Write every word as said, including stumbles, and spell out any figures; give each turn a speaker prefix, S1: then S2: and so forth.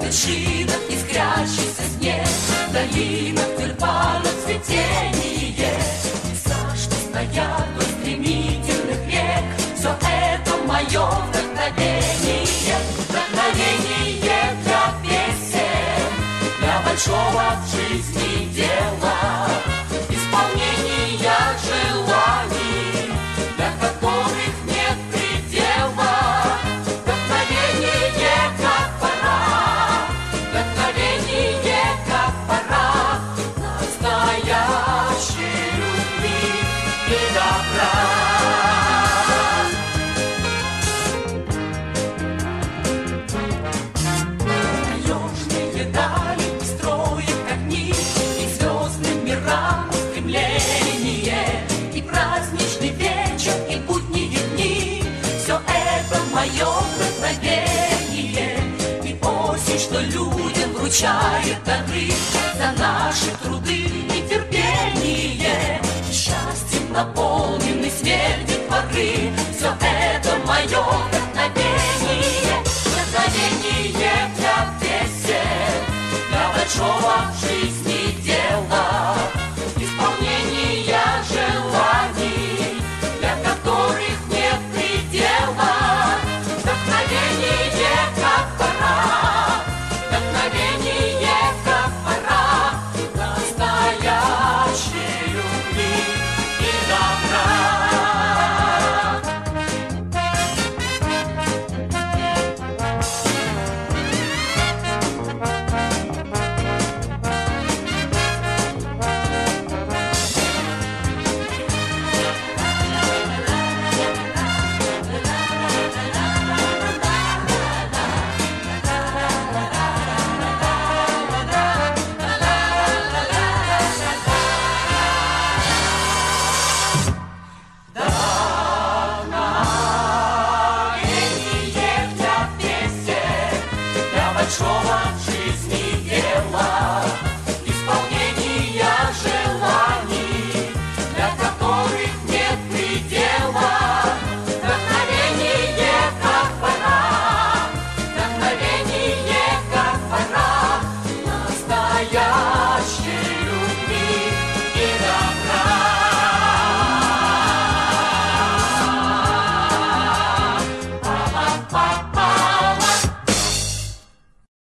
S1: вершинах искрящийся снег, в долинах тюльпанов цветение. Пейзаж стоят вдоль стремительных рек, все это мое вдохновение. Вдохновение для песен, для большого в жизни дела, исполнения желаний, для которых нет предела. Вдохновение как парад, вдохновение как парад настоящей любви и добра. Таежные дали строят огни, и звездным мирам устремление, и праздничный вечер, и будние дни. Все это мое вдохновение, и осень, что людям вручает дары за наши труды и терпение. Счастьем наполненный свет детворы, все это мое вдохновение. Вдохновение для песен, для большого в жизни дела, исполнения желаний, для которых нет предела. Вдохновение как парад, вдохновение как парад настоящей любви и добра. Вдохновение для песен, для большого